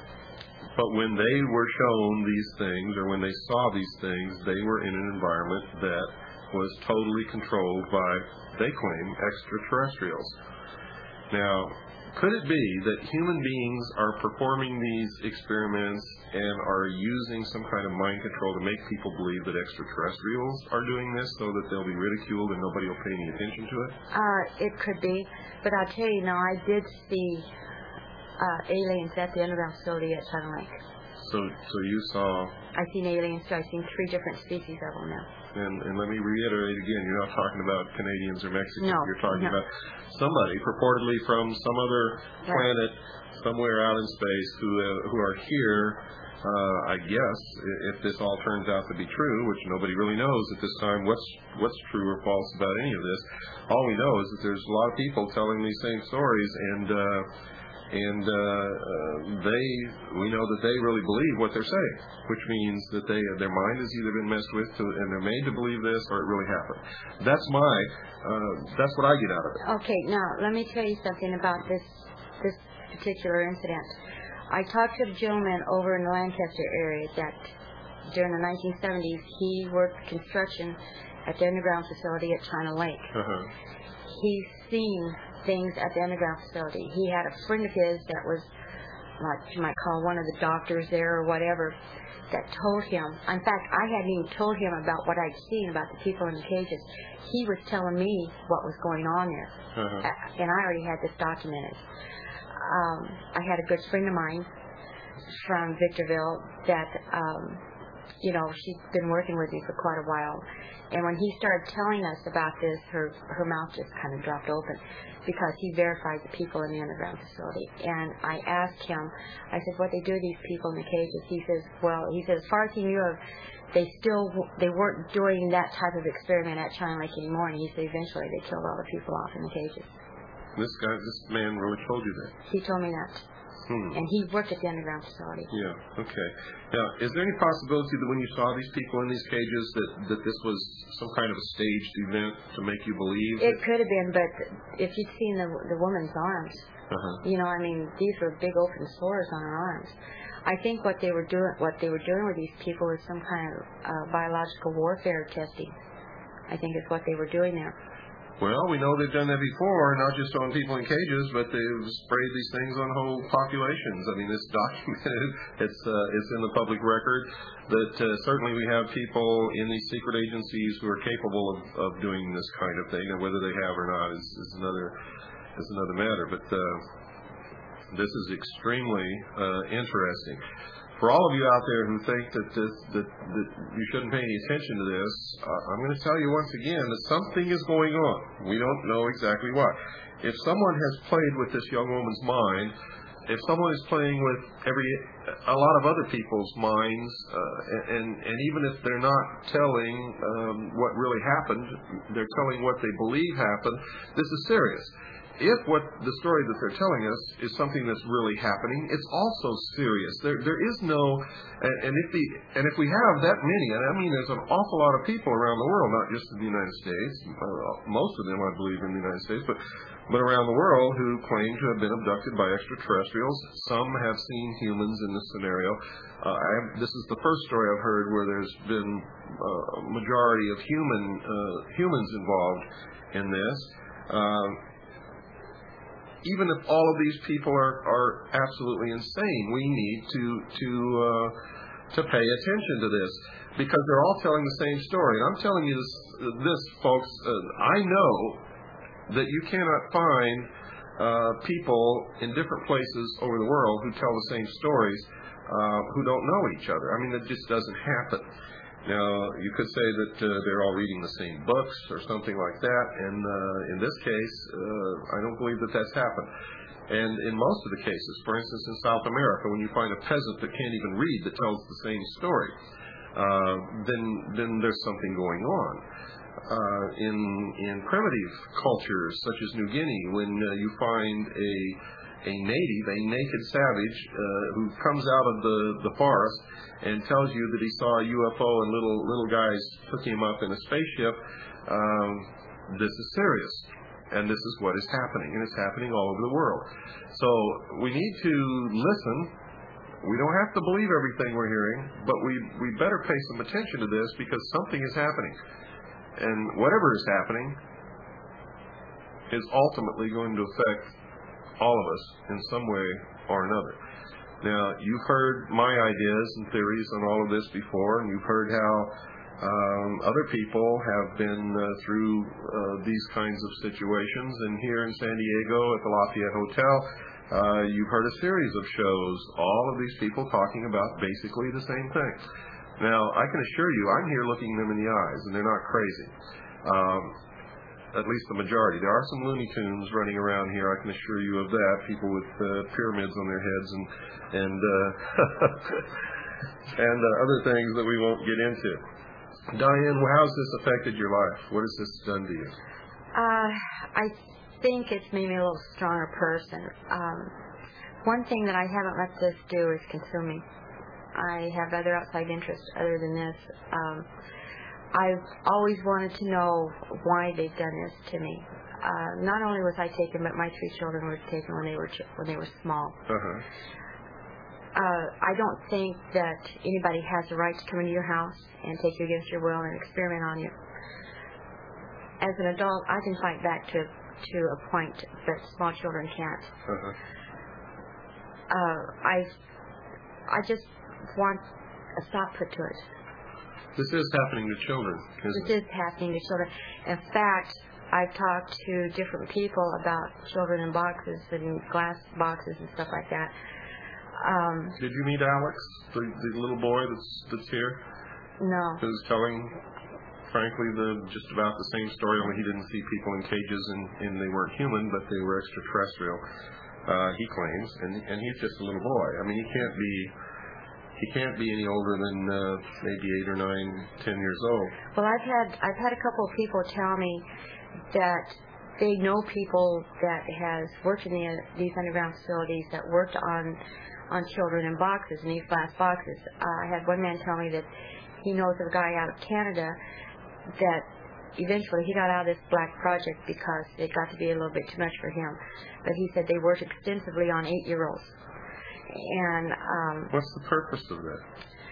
but when they were shown these things, or when they saw these things, they were in an environment that was totally controlled by, they claim, extraterrestrials. Now, could it be that human beings are performing these experiments and are using some kind of mind control to make people believe that extraterrestrials are doing this so that they'll be ridiculed and nobody will pay any attention to it? Uh, it could be, but I'll tell you now, I did see uh, aliens at the underground facility at China Lake. So, so you saw. I've seen aliens, so I've seen three different species of them now. And, and let me reiterate again, you're not talking about Canadians or Mexicans. No, you're talking no. about somebody purportedly from some other Right. planet somewhere out in space who uh, who are here. Uh, I guess i- if this all turns out to be true, which nobody really knows at this time, what's what's true or false about any of this. All we know is that there's a lot of people telling these same stories, and uh, and uh, uh, they we know that they really believe what they're saying, which means that they their mind has either been messed with to, and they're made to believe this, or it really happened. That's my uh, that's what I get out of it. Okay, now let me tell you something about this this particular incident. I talked to a gentleman over in the Lancaster area that during the nineteen seventies he worked construction at the underground facility at China Lake. Uh-huh. He's seen things at the underground facility. He had a friend of his that was, like you might call one of the doctors there or whatever, that told him. In fact, I hadn't even told him about what I'd seen about the people in the cages. He was telling me what was going on there, Uh-huh. uh, and I already had this documented. Um, I had a good friend of mine from Victorville that, um, you know, she's been working with me for quite a while. And when he started telling us about this, her her mouth just kind of dropped open because he verified the people in the underground facility. And I asked him, I said, what they do to these people in the cages? He says, well, he said, as far as he knew of, they still, they weren't doing that type of experiment at China Lake anymore. And he said eventually they killed all the people off in the cages. This guy, this man really told you that. He told me that. Hmm. And he worked at the underground facility. Yeah. Okay. Now, is there any possibility that when you saw these people in these cages, that that this was some kind of a staged event to make you believe? It that- could have been, but if you'd seen the the woman's arms, Uh-huh. you know, I mean, these were big open sores on her arms. I think what they were doing, what they were doing with these people is some kind of uh, biological warfare testing. I think is what they were doing there. Well, we know they've done that before, not just on people in cages, but they've sprayed these things on whole populations. I mean, it's documented. It's uh, it's in the public record that uh, certainly we have people in these secret agencies who are capable of, of doing this kind of thing, and whether they have or not is, is another is another matter. But uh, this is extremely uh, interesting. For all of you out there who think that this that, that you shouldn't pay any attention to this, uh, I'm going to tell you once again that something is going on. We don't know exactly what. If someone has played with this young woman's mind, if someone is playing with every a lot of other people's minds, uh, and and even if they're not telling um, what really happened, they're telling what they believe happened. This is serious. If what the story that they're telling us is something that's really happening, it's also serious. There, there is no, and, and if the, and if we have that many, and I mean, there's an awful lot of people around the world, not just in the United States. Uh, most of them, I believe, in the United States, but but around the world who claim to have been abducted by extraterrestrials. Some have seen humans in this scenario. Uh, I have, this is the first story I've heard where there's been uh, a majority of human uh, humans involved in this. Uh, Even if all of these people are, are absolutely insane, we need to to uh, to pay attention to this because they're all telling the same story. And I'm telling you this, this folks. Uh, I know that you cannot find uh, people in different places over the world who tell the same stories uh, who don't know each other. I mean, it just doesn't happen. Now, you could say that uh, they're all reading the same books or something like that, and uh, in this case, uh, I don't believe that that's happened. And in most of the cases, for instance, in South America, when you find a peasant that can't even read that tells the same story, uh, then then there's something going on. Uh, in in primitive cultures such as New Guinea, when uh, you find a a native, a naked savage uh, who comes out of the, the forest and tells you that he saw a U F O and little little guys took him up in a spaceship, um, this is serious. And this is what is happening. And it's happening all over the world. So we need to listen. We don't have to believe everything we're hearing, but we, we better pay some attention to this because something is happening. And whatever is happening is ultimately going to affect all of us in some way or another. Now, you've heard my ideas and theories on all of this before, and you've heard how um, other people have been uh, through uh, these kinds of situations. And here in San Diego at the Lafayette Hotel, Uh, you've heard a series of shows, all of these people talking about basically the same thing. Now, I can assure you, I'm here looking them in the eyes, and they're not crazy. Um, at least the majority. There are some Looney Tunes running around here, I can assure you of that. People with uh, pyramids on their heads and and uh, and uh, other things that we won't get into. Diane, how's this affected your life? What has this done to you? Uh, I think it's made me a little stronger person. Um, one thing that I haven't let this do is consume me. I have other outside interests other than this. Um, I've always wanted to know why they've done this to me. Uh, not only was I taken, but my three children were taken when they were ch- when they were small. Uh-huh. Uh, I don't think that anybody has the right to come into your house and take you against your will and experiment on you. As an adult, I can fight back to to a point, but small children can't. Uh-huh. Uh, I I just want a stop put to it. This is happening to children, isn't This it? is happening to children. In fact, I've talked to different people about children in boxes and glass boxes and stuff like that. Um, Did you meet Alex, the, the little boy that's that's here, no. who's telling, frankly, the just about the same story, only he didn't see people in cages and, and they weren't human, but they were extraterrestrial, uh, he claims, and and he's just a little boy. I mean, he can't be he can't be any older than uh, maybe eight or nine, ten years old. Well, I've had I've had a couple of people tell me that they know people that has worked in the, these underground facilities that worked on on children in boxes, in these glass boxes. Uh, I had one man tell me that he knows of a guy out of Canada that eventually he got out of this black project because it got to be a little bit too much for him. But he said they worked extensively on eight-year-olds. And um, What's the purpose of that?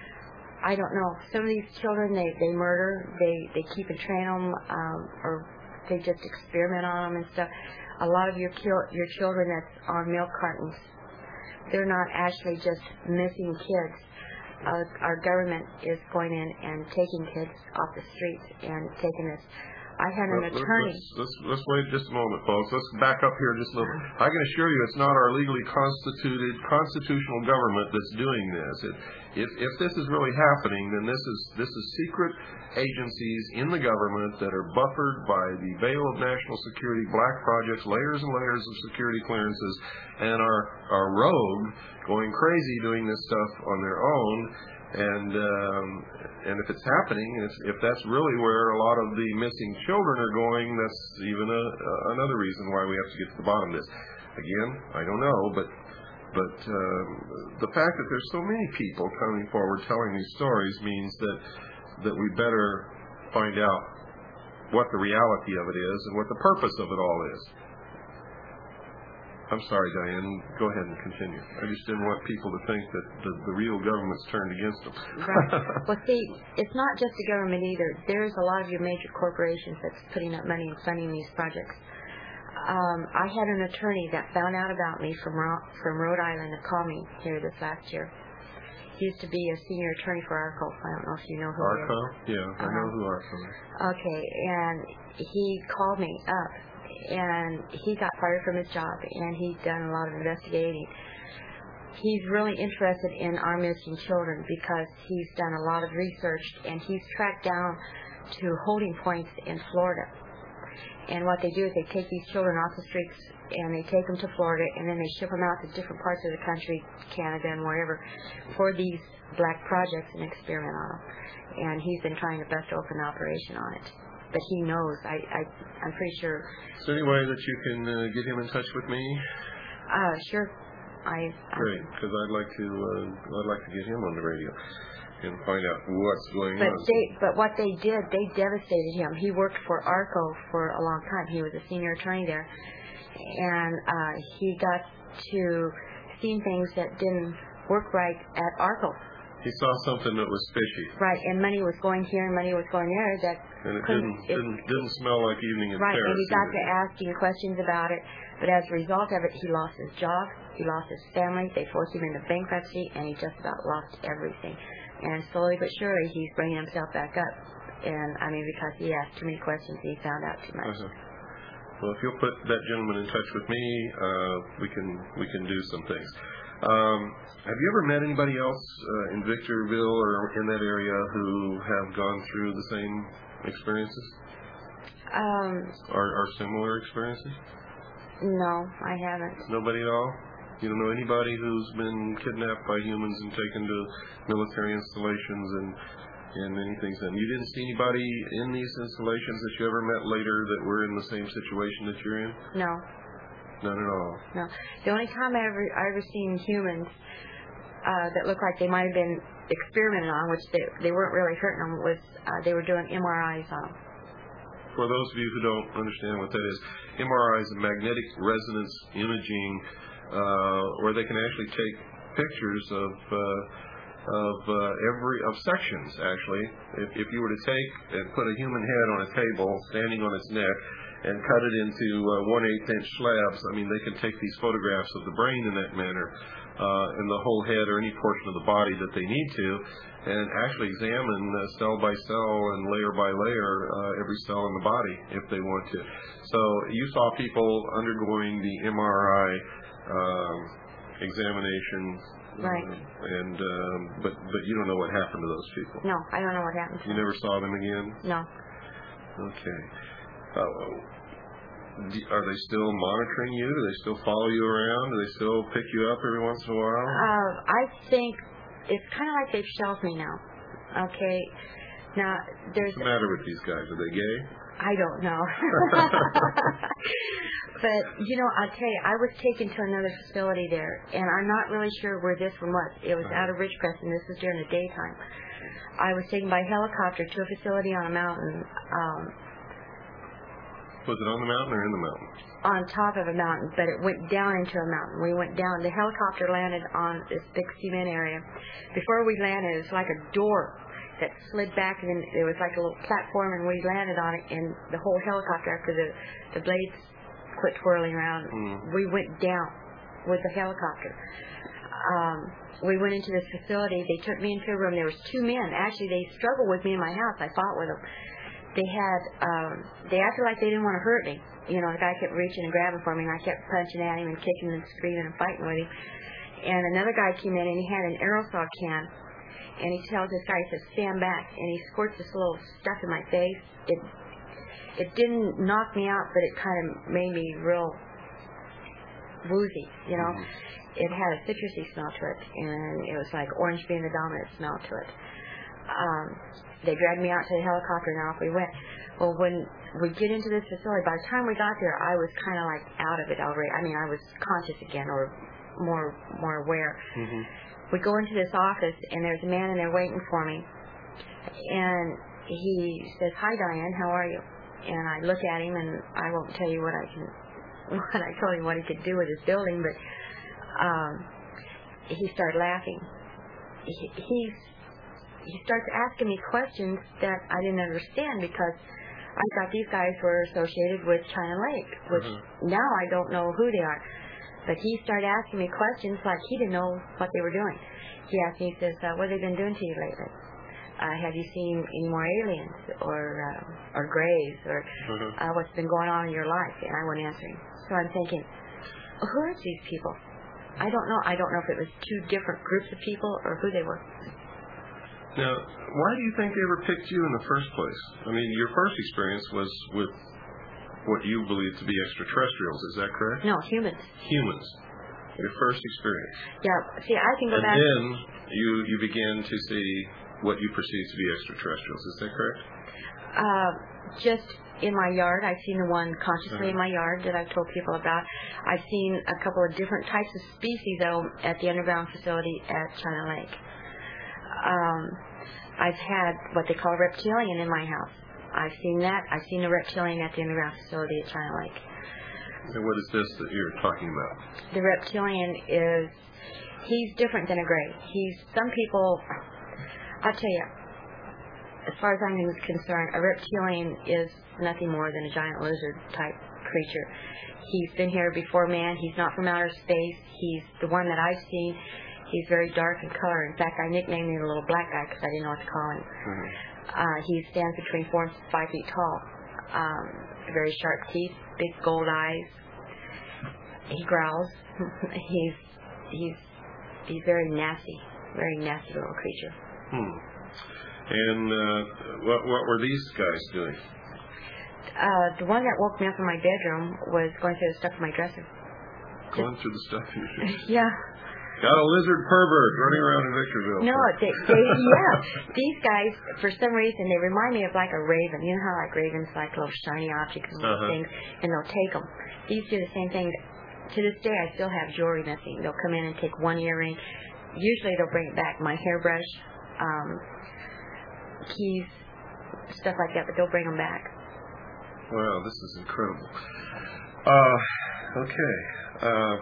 I don't know. Some of these children, they, they murder, they, they keep and train them, um, or they just experiment on them and stuff. A lot of your kil- your children that's on milk cartons, they're not actually just missing kids. Uh, our government is going in and taking kids off the streets and taking this. I had an Let's, attorney. let's, let's, let's wait just a moment, folks. Let's back up here just a little. I can assure you it's not our legally constituted constitutional government that's doing this. It, if, if this is really happening, then this is this is secret agencies in the government that are buffered by the veil of national security, black projects, layers and layers of security clearances, and are, are rogue, going crazy doing this stuff on their own. And um, and if it's happening, if, if that's really where a lot of the missing children are going, that's even a, uh, another reason why we have to get to the bottom of this. Again, I don't know, but but um, the fact that there's so many people coming forward telling these stories means that that we better find out what the reality of it is and what the purpose of it all is. I'm sorry, Diane. Go ahead and continue. I just didn't want people to think that the, the real government's turned against them. Right. Well, see, it's not just the government either. There's a lot of your major corporations that's putting up money and funding these projects. Um, I had an attorney that found out about me from Ro- from Rhode Island that called me here this last year. He used to be a senior attorney for ARCO. I don't know if you know who he is. ARCO? Yeah, I Uh-huh. know who ARCO is. Okay, and he called me up, and he got fired from his job, and he's done a lot of investigating. He's really interested in our missing children because he's done a lot of research, and he's tracked down to holding points in Florida. And what they do is they take these children off the streets, and they take them to Florida, and then they ship them out to different parts of the country, Canada and wherever, for these black projects and experiment on them. And he's been trying to bust open an operation on it. But he knows. I, I, I'm pretty sure. Is there any way that you can uh, get him in touch with me? Uh, sure. I. Great, because I'd like to. Uh, I'd like to get him on the radio and find out what's going But on. they, but what they did, they devastated him. He worked for ARCO for a long time. He was a senior attorney there, and uh, he got to see things that didn't work right at ARCO. He saw something that was fishy. Right, and money was going here and money was going there. That And it couldn't- didn't, didn't didn't smell like evening in Right, Paris. and he got either. to asking questions about it, but as a result of it, he lost his job, he lost his family, they forced him into bankruptcy, and he just about lost everything. And slowly but surely, he's bringing himself back up. And, I mean, because he asked too many questions, he found out too much. Uh-huh. Well, if you'll put that gentleman in touch with me, uh, we can we can do some things. Um, have you ever met anybody else uh, in Victorville or in that area who have gone through the same experiences? Um, Or, or similar experiences? no, I haven't. Nobody at all? You don't know anybody who's been kidnapped by humans and taken to military installations and, and anything? And you didn't see anybody in these installations that you ever met later that were in the same situation that you're in? No, None at all. no. The only time I ever I ever seen humans uh, that looked like they might have been experimented on, which they they weren't really hurting them, was uh, they were doing M R Is on them. For those of you who don't understand what that is, M R I is a magnetic resonance imaging, uh, where they can actually take pictures of uh, of uh, every of sections. Actually, if, if you were to take and put a human head on a table, standing on its neck, and cut it into uh, one eighth inch slabs, I mean, they can take these photographs of the brain in that manner, uh, and the whole head or any portion of the body that they need to, and actually examine uh, cell by cell and layer by layer uh, every cell in the body if they want to. So you saw people undergoing the M R I um, examination, Right. uh, and um, but but you don't know what happened to those people. No, I don't know what happened to You them. never saw them again? No. Okay. Uh, do- are they still monitoring you? Do they still follow you around? Do they still pick you up every once in a while? Uh, I think it's kind of like they've shelved me now. Okay. Now there's. What's the matter with these guys? Are they gay? I don't know. But, you know, I'll tell you, I was taken to another facility there, and I'm not really sure where this one was. It was out of Ridgecrest, and this was during the daytime. I was taken by helicopter to a facility on a mountain, um, Was it on the mountain or in the mountain? on top of a mountain, but it went down into a mountain. We went down. The helicopter landed on this big cement area. Before we landed, it was like a door that slid back, and then there was like a little platform, and we landed on it, and the whole helicopter, after the, the blades quit twirling around, Mm. we went down with the helicopter. Um, we went into this facility. They took me into a room. There was two men. Actually, they struggled with me in my house. I fought with them. They had, um, they acted like they didn't want to hurt me. You know, the guy kept reaching and grabbing for me, and I kept punching at him and kicking and screaming and fighting with him. And another guy came in, and he had an aerosol can, and he tells this guy, he says, stand back, and he squirts this little stuff in my face. It it didn't knock me out, but it kind of made me real woozy, you know. Mm-hmm. It had a citrusy smell to it, and it was like orange being the dominant smell to it. Um, they dragged me out to the helicopter, and off we went. Well, when we get into this facility, by the time we got there, I was kind of like out of it already. I mean, I was conscious again, or more more aware. Mm-hmm. We go into this office, and there's a man in there waiting for me. And he says, hi, Diane, how are you? And I look at him, and I won't tell you what I can, what I told him what he could do with his building, but um, he started laughing. He, he's, he starts asking me questions that I didn't understand, because I thought these guys were associated with China Lake, which Mm-hmm. now I don't know who they are. But he started asking me questions like he didn't know what they were doing. He asked me, he says, uh, what have they been doing to you lately? Uh, have you seen any more aliens or uh, or grays or Mm-hmm. uh, what's been going on in your life? And I wasn't answering. So I'm thinking, who are these people? I don't know. I don't know if it was two different groups of people or who they were. Now, why do you think they ever picked you in the first place? I mean, your first experience was with what you believe to be extraterrestrials. Is that correct? No, humans. Humans. Your first experience. Yeah. See, I can go And back. then you you began to see what you perceive to be extraterrestrials. Is that correct? Uh, just in my yard, I've seen the one consciously in Uh-huh. my yard that I've told people about. I've seen a couple of different types of species, though, at the underground facility at China Lake. Um, I've had what they call reptilian in my house. I've seen that. I've seen a reptilian at the underground facility at China Lake. And what is this that you're talking about? The reptilian is, he's different than a gray. He's, some people, I'll tell you, as far as I'm concerned, a reptilian is nothing more than a giant lizard type creature. He's been here before man. He's not from outer space. He's the one that I've seen. He's very dark in color. In fact, I nicknamed him the little black guy because I didn't know what to call him. Mm-hmm. Uh, he stands between four and five feet tall. um, very sharp teeth, big gold eyes. He growls. he's he's he's very nasty, very nasty little creature. Hmm. And uh, what what were these guys doing? Uh, the one that woke me up in my bedroom was going through the stuff in my dresser. Going through the stuff you should. Yeah. Got a lizard pervert running around in Victorville. No, they, they, yeah. These guys, for some reason, they remind me of like a raven. You know how like ravens like little shiny objects and little Uh-huh. things, and they'll take them. These do the same thing. To this day, I still have jewelry missing. They'll come in and take one earring. Usually, they'll bring it back. My hairbrush, um, keys, stuff like that, but they'll bring them back. Wow, this is incredible. Uh, okay. Uh,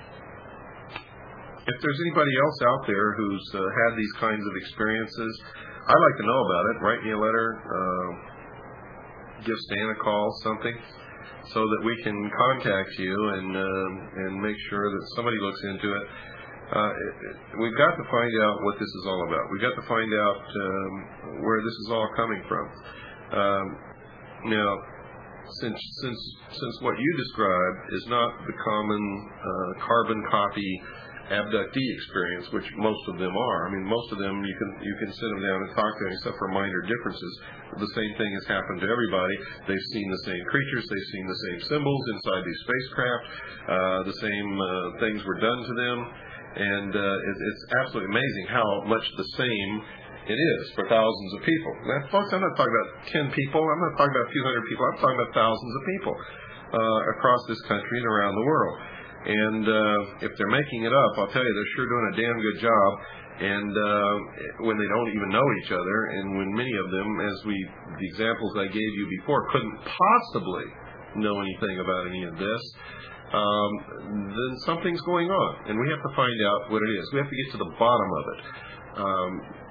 if there's anybody else out there who's uh, had these kinds of experiences, I'd like to know about it. Write me a letter, uh, give Stan a call, something, so that we can contact you and um, and make sure that somebody looks into it. Uh, it, it. We've got to find out what this is all about. We've got to find out um, where this is all coming from. Um, now, since since since what you described is not the common uh, carbon copy abductee experience, which most of them are. I mean, most of them you can you can sit them down and talk to them, except for minor differences. The same thing has happened to everybody. They've seen the same creatures, they've seen the same symbols inside these spacecraft. Uh, the same uh, things were done to them, and uh, it, it's absolutely amazing how much the same it is for thousands of people. Now, folks, I'm not talking about ten people. I'm not talking about a few hundred people. I'm talking about thousands of people uh, across this country and around the world. And uh, if they're making it up, I'll tell you, they're sure doing a damn good job. And uh, when they don't even know each other, and when many of them, as we, the examples I gave you before, couldn't possibly know anything about any of this, um, then something's going on. And we have to find out what it is. We have to get to the bottom of it. Um,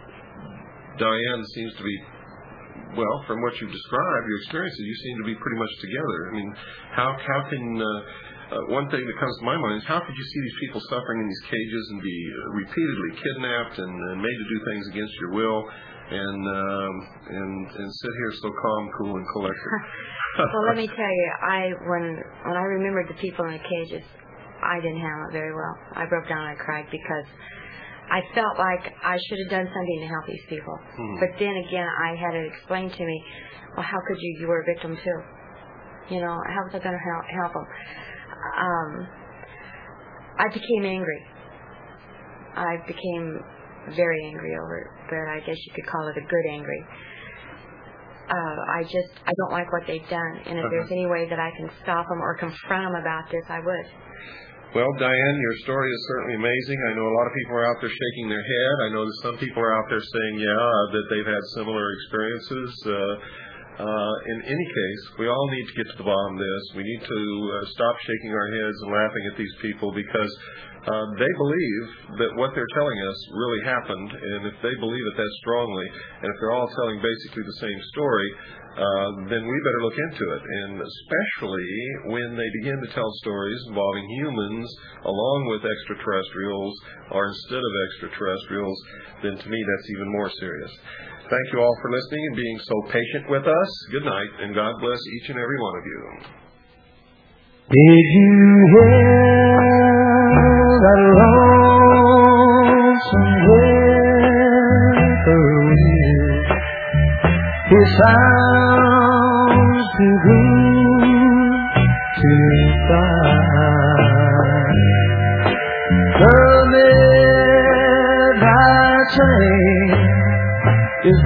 Diane seems to be, well, from what you've described, your experiences, you seem to be pretty much together. I mean, how how can, uh, uh, one thing that comes to my mind is how could you see these people suffering in these cages and be uh, repeatedly kidnapped and, and made to do things against your will and um, and and sit here so calm, cool, and collected? Well, let me tell you, I when when I remembered the people in the cages, I didn't handle it very well. I broke down and I cried because I felt like I should have done something to help these people. Mm-hmm. But then again, I had it explained to me, well, how could you? You were a victim too. You know, how was I going to help, help them? Um, I became angry. I became very angry over it, but I guess you could call it a good angry. Uh, I just, I don't like what they've done. And if uh-huh. there's any way that I can stop them or confront them about this, I would. Well, Diane, your story is certainly amazing. I know a lot of people are out there shaking their head. I know that some people are out there saying, yeah, that they've had similar experiences. Uh, uh, in any case, we all need to get to the bottom of this. We need to uh, stop shaking our heads and laughing at these people because uh, they believe that what they're telling us really happened. And if they believe it that strongly, and if they're all telling basically the same story, Uh, then we better look into it, and especially when they begin to tell stories involving humans along with extraterrestrials, or instead of extraterrestrials, then to me that's even more serious. Thank you all for listening and being so patient with us. Good night, and God bless each and every one of you. Did you hear that lonesome whippoorwill? It sounds too good to cry. The midnight train is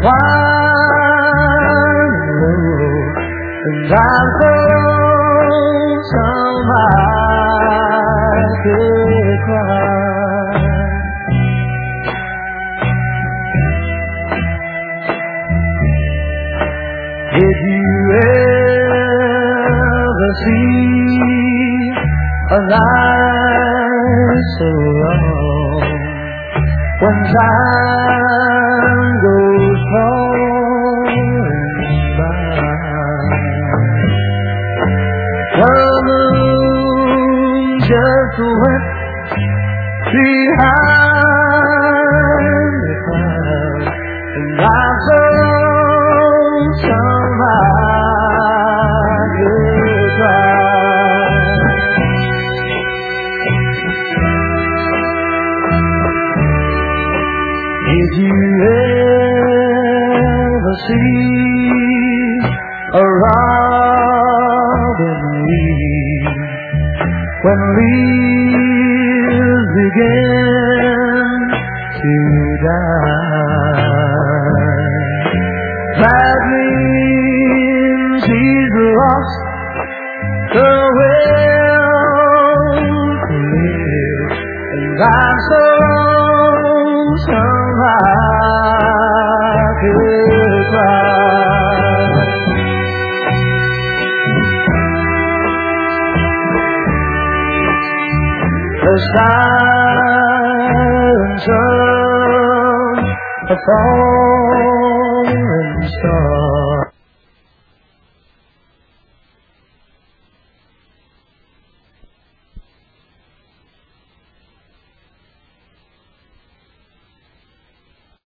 wide and low, and I thought somehow I could cry. Did you ever see a night so long when time goes falling by? The moon just went behind the clouds, and I saw somehow Did you ever see a robin weep when leaves begin to die? That means he's lost the will to live, and I'm so lonesome I could cry. The silence of a falling star